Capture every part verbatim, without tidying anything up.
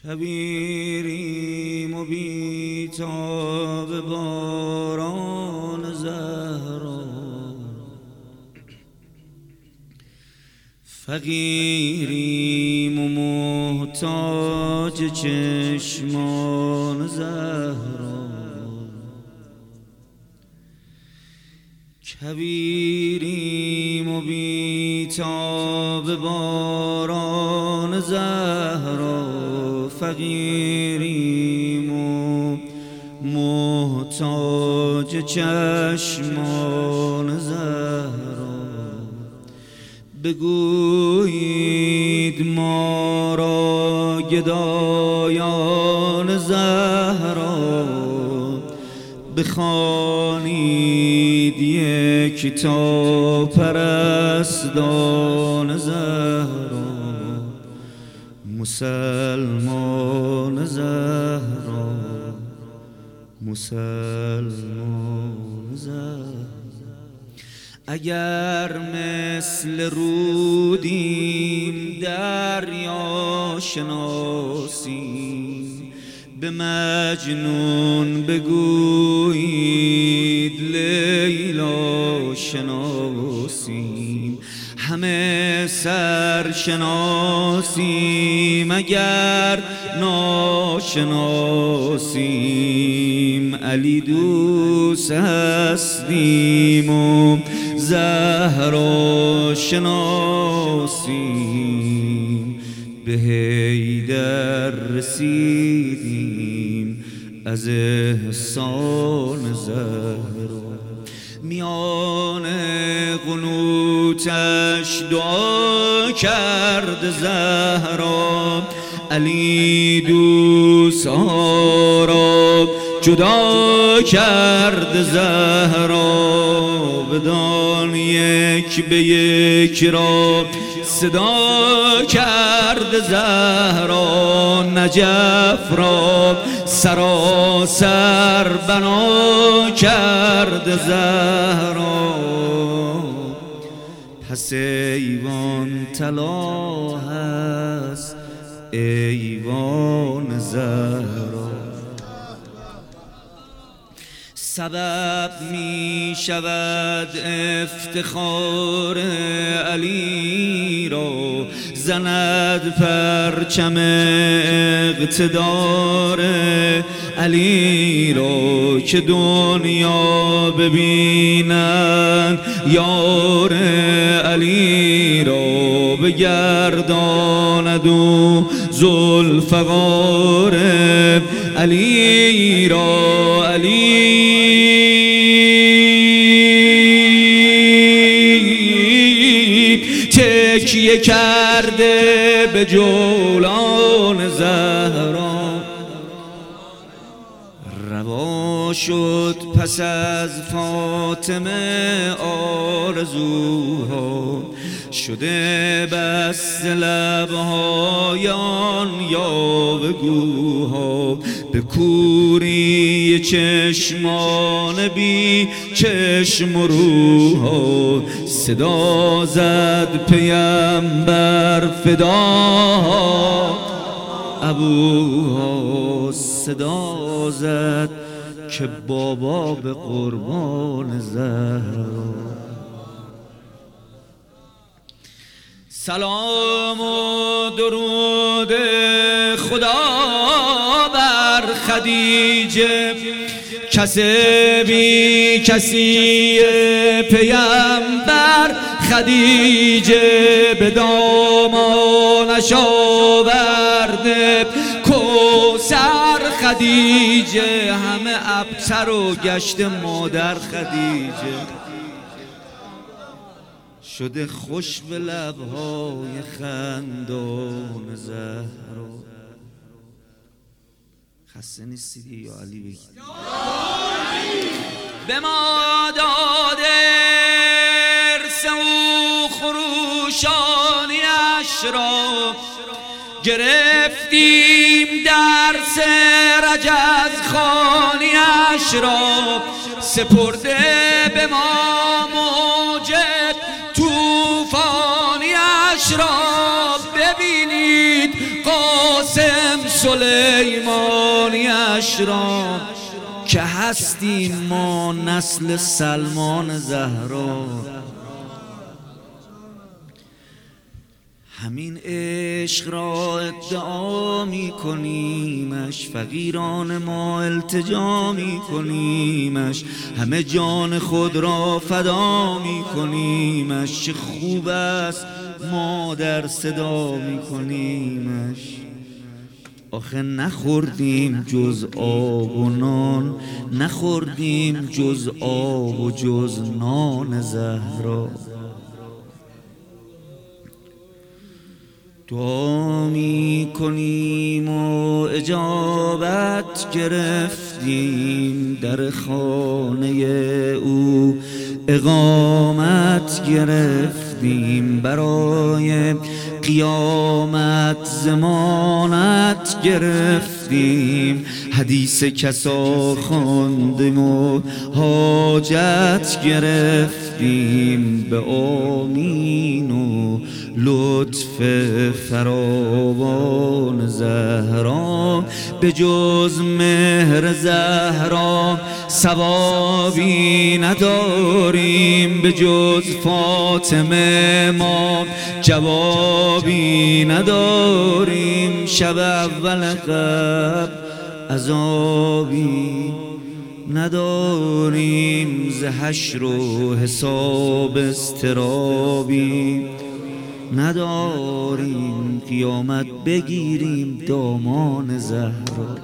کویریم و بیتاب باران زهرا، فقیریم و محتاج چشمان زهرا، کویریم و بیتاب باران زهرا، فقیریم و محتاج چشمان زهرا. بگویید ما را گدایان زهرا، بخوانید یک تا پرستان زهرا، مسلمان زهرا، مسلمان زهرا. اگر مثل رودیم دریا شناسیم، به مجنون بگویید لیلا شناسیم. همه سرشناسیم اگر ناشناسیم، علی دوست هستیم و زهرا شناسیم. به حیدر رسیدیم از احسان زهرا، میان قنوتش دعا کرد زهرا، علی دوست‌ها را جدا کرد زهرا. بدان یک به یک را صدا کرد زهرا، نجف را سراسر بنا کرد زهرا. پس ایوان طلا هست ایوان زهرا، سبب می شود افتخار علی را، زند پرچم اقتدار علی را. که دنیا ببینند یار علی را، بگرداند و ذوالفقار علی را. علی تکیه کرده به جولان زهرا، روا شد پس از فاطمه آرزوها، شده بست لبهای آن یاوه‌گوها. به کوری چشمان بی چشم و روها، صدا زد پیامبر فداها ابوها. صدا زد که بابا به قربان زهرا. سلام و درود خدا بر خدیجه، کس بی کسی پیامبر خدیجه. به دامانش آورده کوثر خدیجه، همه ابتر و گشت مادر خدیجه. شده خوش به لبهای خندان زهرا. خسته نیستید یا علی بگید؟ به ما داده ارث و خروشانیش را، گرفتیم درس رجز خانیش را. سپرده به ما موج طوفانیش را. ببینید قاسم قاسم سلیمانیش را که هستیم ما نسل سلمان زهرا. همین عشق را ادعا می کنیمش، فقیران ما التجا می کنیمش، همه جان خود را فدا می کنیمش. چه خوب است ما در صدا می کنیمش. آخه نخوردیم جز آب و نان، نخوردیم جز آب و جز نان زهرا. دعا می کنیم و اجابت گرفتیم، در خانه او اقامت گرفتیم، برای قیامت ضمانت گرفتیم. حدیث کسا خواندیم و حاجت گرفتیم، به آمین و لطف فراوان زهرا. به جز مهر زهرا ثوابی نداریم، به جز فاطمه ما جوابی نداریم. شب اول قبل عذابی نداریم، ز حشر و حساب اضطرابی نداریم. قیامت بگیریم دامان زهرا.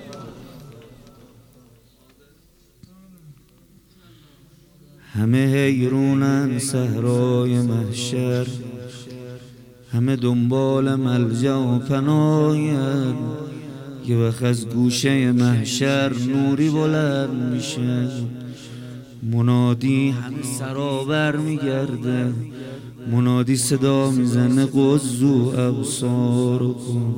همه حیرونن صحرای محشر، همه دنبال ملجأ و پناهن. یه وقت از گوشه محشر نوری بلند میشه، منادی همه سرابر میگرده، منادی صدا میزنه غضوا ابصارکم.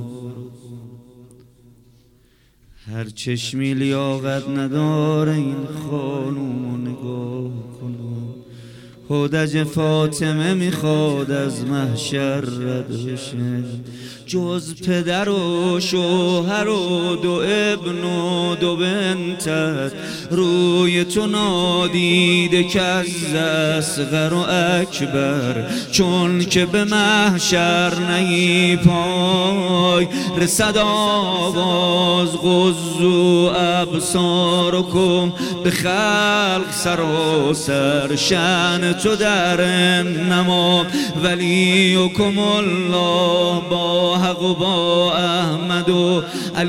هر چشمی لیاقت نداره این خانومو نگاه کنه. هودج فاطمه میخواد از محشر رد بشه، جز پدر و شوهر و دو ابن و دو بنتت روی تو نادیده که از اصغر و اکبر. چون که به محشر نهی پای رسد آواز غضوا ابصارکم. به خلق سراسر شأن تو در نما، ولیکم الله با حق و با احمد و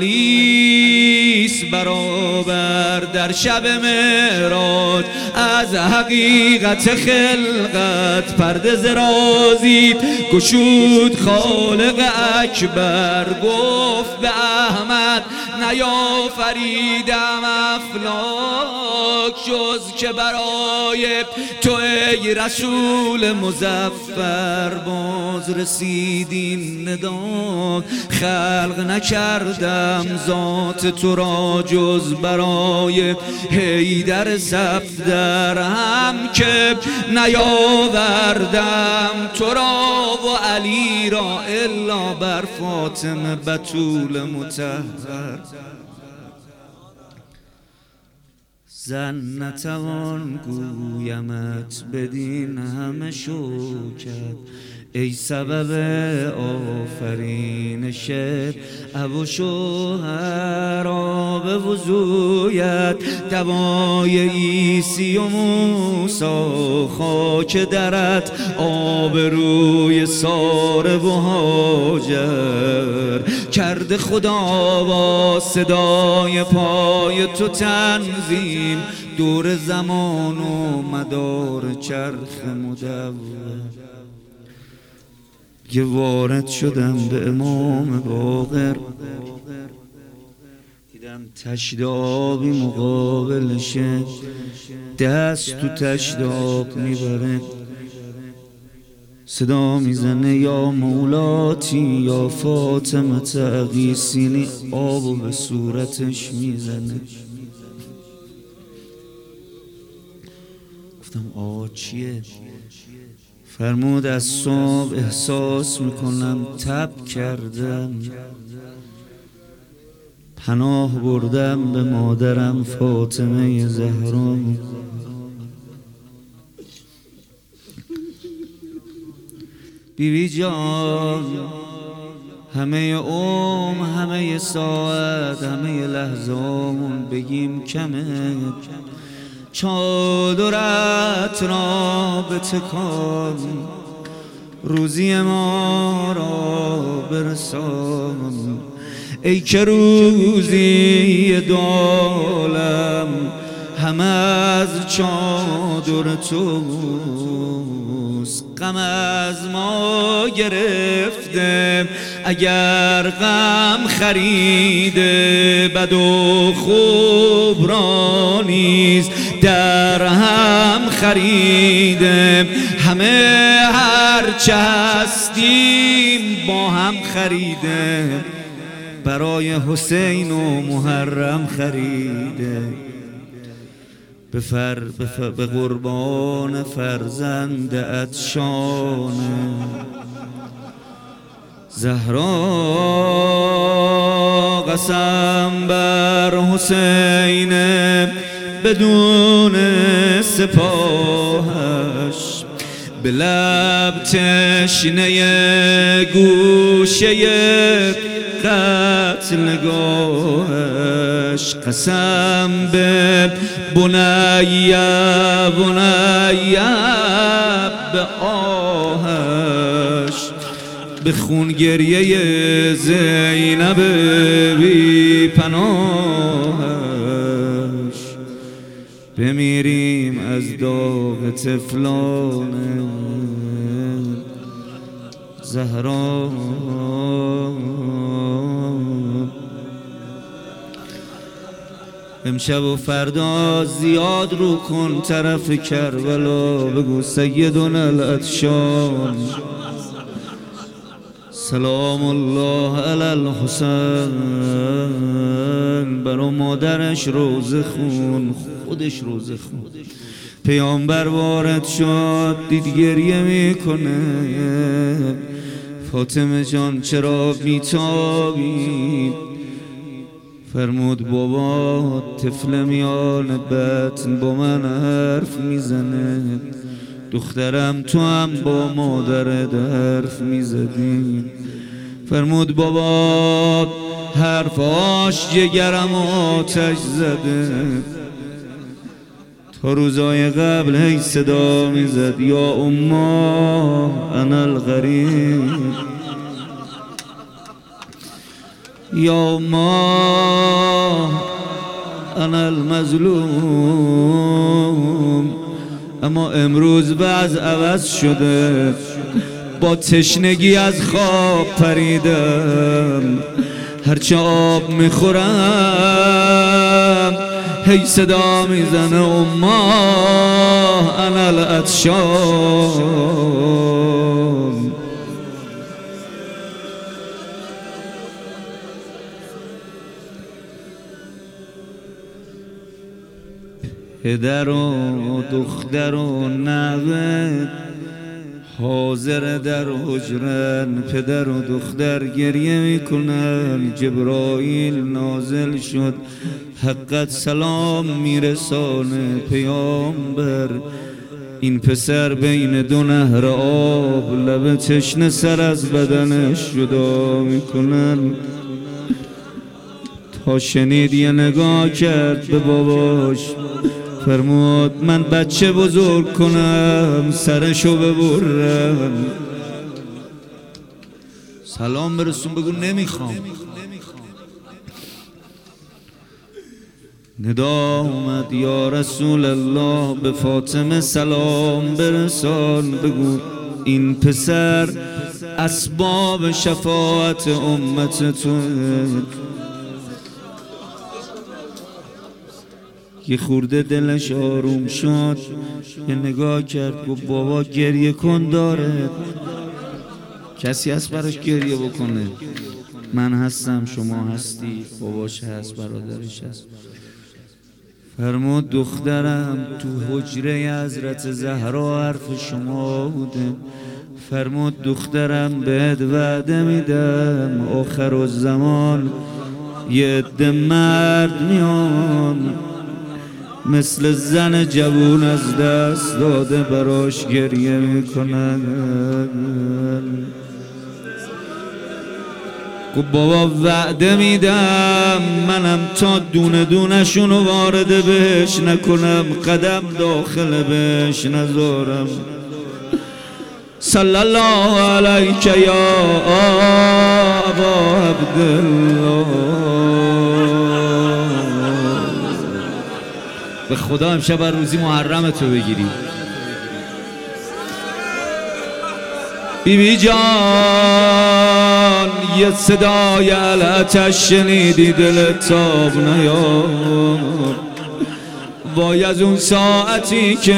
علیس برابر. در شب معراج از حقیقت خلقت پرده زرازید، گشود خالق اکبر. گفت به احمد نیافریدم افلاک جز که برای تو ای رسول مظفر. باز رسیدین ندا خلق نکردم ذات تو را جز برای حیدر صفدر. هم که نیاوردم تو را و علی را الا بر فاطمه بتول مطهر. زن نتوان گویمت بدین همه شوکت، ای سبب آفرینشت ابو شوهر. آب وضویت دوای عیسی و موسی، خاک درت آب روی ساره و هاجر. کرده خدا با صدای پای تو تنظیم، دور زمان و مدار چرخ مدور. یه وارد شدم به امام باقر، دیدم تشدابی مقابلشه، دست تو تشداب میبره، صدا میزنه یا مولاتی یا فاطمه تغیسینی. آبو به صورتش میزنه. گفتم آقا چیه؟ فرمود از صبح احساس میکنم تب کردم، پناه بردم به مادرم فاطمه زهرا. بیبی جان همه عمر، همه ساعت، همه لحظامون بگیم کمه، چادرت را بتکان، روزی ما را برسان. ای که روزی دالم همه از چادر توست، غم از ما گرفته اگر غم خریده، بد و خوب را نیز در هم خریده، همه هرچه هستیم با هم خریده، برای حسین و محرم خریده. به فر به قربان فرزند عطشانه زهرا، قسم بر حسین بدون سپاهش، به لب تشنه گوشه قتلگاهش، قسم به بنیه بنیه به آهش، به خون گریه زینب بی پناهش، بمیریم از داغ طفلان زهرا. امشب و فردا زیاد رو کن طرف کربلا، بگو سیدنا العطشان سلام الله علی الحسین، برا مادرش روزه خون، خودش روزه خون. پیامبر وارد شد دید گریه میکنه، فاطمه جان چرا میتابی؟ فرمود بابا طفل میان بطن با من حرف میزنه، دخترم تو هم با مادرت حرف میزدی. فرمود بابا حرفاش جگرم آتش زده، تا روزای قبل هی صدا میزد یا اما انا الغریب، یا ما انا المظلوم. اما امروز بعض عوض شده، با تشنگی از خواب پریدم، هرچه آب میخورم هی صدا میزنه اما انا العطشان. پدر و دختر و نوه حاضر در حجرن، پدر و دختر گریه میکنن. جبرائیل نازل شد حقت سلام میرسانه، پیامبر این پسر بین دو نهر آب، لب تشنه سر از بدنش جدا میکنن. تا شنید یه نگاه کرد به باباش، فرمود من بچه بزرگ کنم سرشو ببرم. سلام برسون بگو نمیخوام. ندا اومد یا رسول الله به فاطمه سلام برسان، بگو این پسر اسباب شفاعت امت تو. یه خورده دلش آروم شد، یه نگاه کرد گفت بابا گریه کن داره، کسی هست براش گریه بکنه؟ من هستم، شما هستی، باباش هست، برادرش هست. فرمود دخترم تو حجره حضرت زهرا حرف شما بوده. فرمود دخترم بهت وعده میدم آخر الزمان یه عده مرد میان مثل زن جوون از دست داده براش گریه میکنن. خب بابا وعده میدم منم تا دونه دونه شونو وارد بهش نکنم، قدم داخل بهش نذارم. صلی الله علیک یا ابا عبدالله. به خدا امشب روزی محرم تو بگیری. بی بی جان یه صدای علتش شنیدی دلت تاب نیار. وای از اون ساعتی که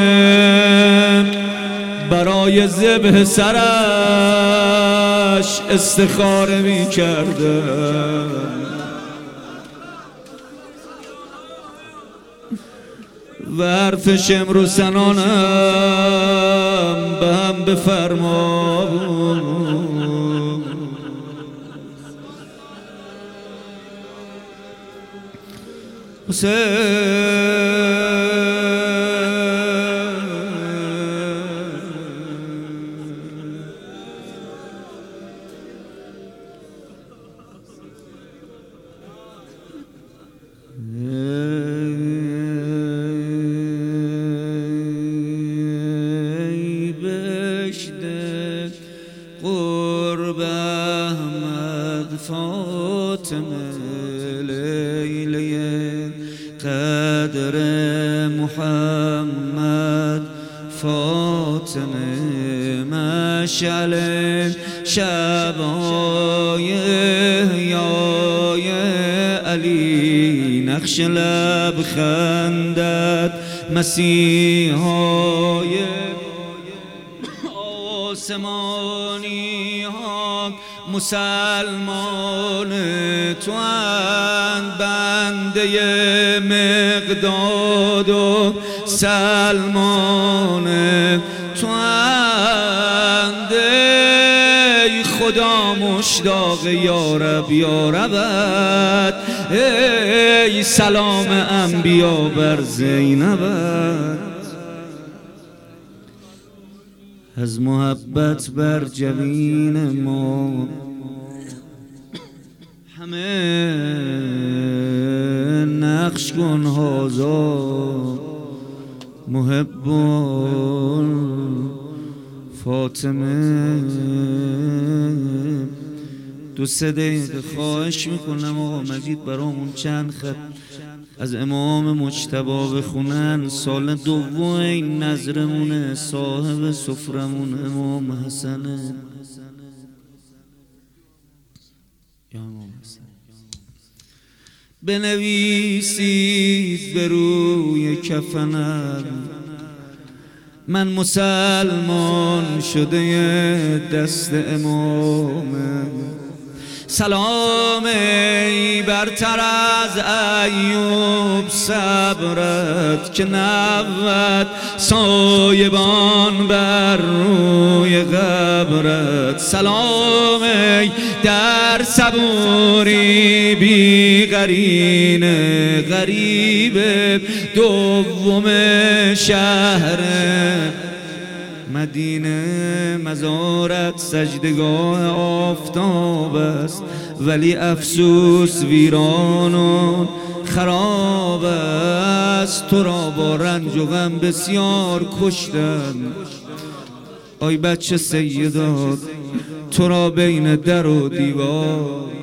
برای ذبح سرش استخاره می کردم. و حرف شمر و سنانم به هم بفرما. حسین قرب احمد فاطمه لیله قدر محمد فاطمه مشعل شبای یای علی نقش لب خندت مسیحای آسمانی ها مسلمان تو اند بنده مقداد و سلمان تو اند ای خدا مشتاق یارب یاربت ای سلام انبیا بر زینبت. از محبت بر جبین ما همه نقش کن هازا محبون فاطمه. دو سه دقیقه خواهش میکنم آقا مجید برامون چند خط از امام مجتبی بخونن. سال دوم این نظرمونه، صاحب سفرمون امام حسنه. یا امام حسن بنویسید به روی کفنم من مسلمان شده دست امامه. سلام ای برتر از ایوب صبرت که نبود سایبان بر روی قبرت. سلام ای در صبوری بی قرین غریب دوم شهر مدینه. مزارت سجدگاه آفتاب است ولی افسوس ویران و خراب است. تو را با رنج و غم بسیار کشتن آی بچه سیدات، تو را بین در و دیوار